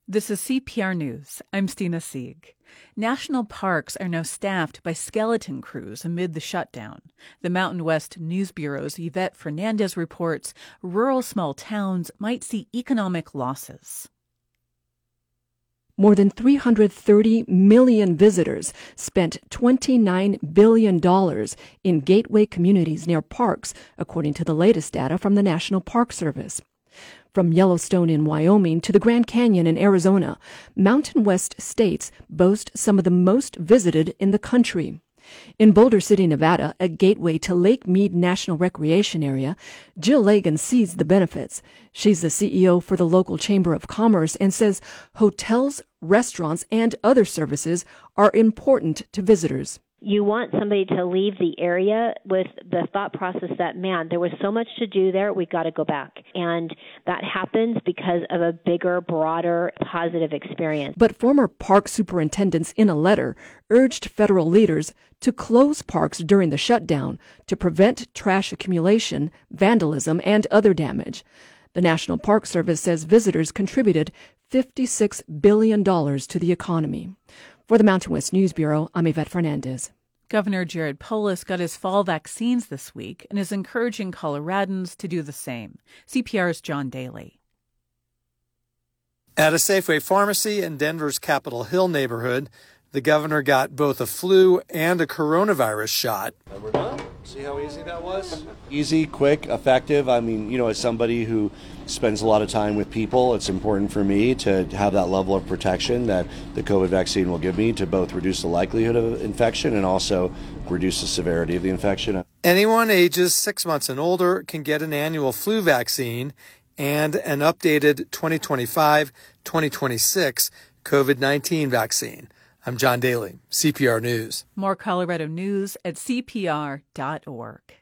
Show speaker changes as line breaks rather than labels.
This is CPR News. I'm Stina Sieg. National parks are now staffed by skeleton crews amid the shutdown. The Mountain West News Bureau's Yvette Fernandez reports rural small towns might see economic losses.
More than 330 million visitors spent $29 billion in gateway communities near parks, according to the latest data from the National Park Service. From Yellowstone in Wyoming to the Grand Canyon in Arizona, Mountain West states boast some of the most visited in the country. In Boulder City, Nevada, a gateway to Lake Mead National Recreation Area, Jill Lagan sees the benefits. She's the CEO for the local Chamber of Commerce and says hotels, restaurants, and other services are important to visitors.
You want somebody to leave the area with the thought process that, man, there was so much to do there, we got to go back. And that happens because of a bigger, broader, positive experience.
But former park superintendents in a letter urged federal leaders to close parks during the shutdown to prevent trash accumulation, vandalism, and other damage. The National Park Service says visitors contributed $56 billion to the economy. For the Mountain West News Bureau, I'm Yvette Fernandez.
Governor Jared Polis got his fall vaccines this week and is encouraging Coloradans to do the same. CPR's John Daly.
At a Safeway pharmacy in Denver's Capitol Hill neighborhood, the governor got both a flu and a coronavirus shot.
And we're done. See how easy that was? Easy, quick, effective. I mean, as somebody who spends a lot of time with people, it's important for me to have that level of protection that the COVID vaccine will give me to both reduce the likelihood of infection and also reduce the severity of the infection.
Anyone ages 6 months and older can get an annual flu vaccine and an updated 2025-2026 COVID-19 vaccine. I'm John Daly, CPR News.
More Colorado news at CPR.org.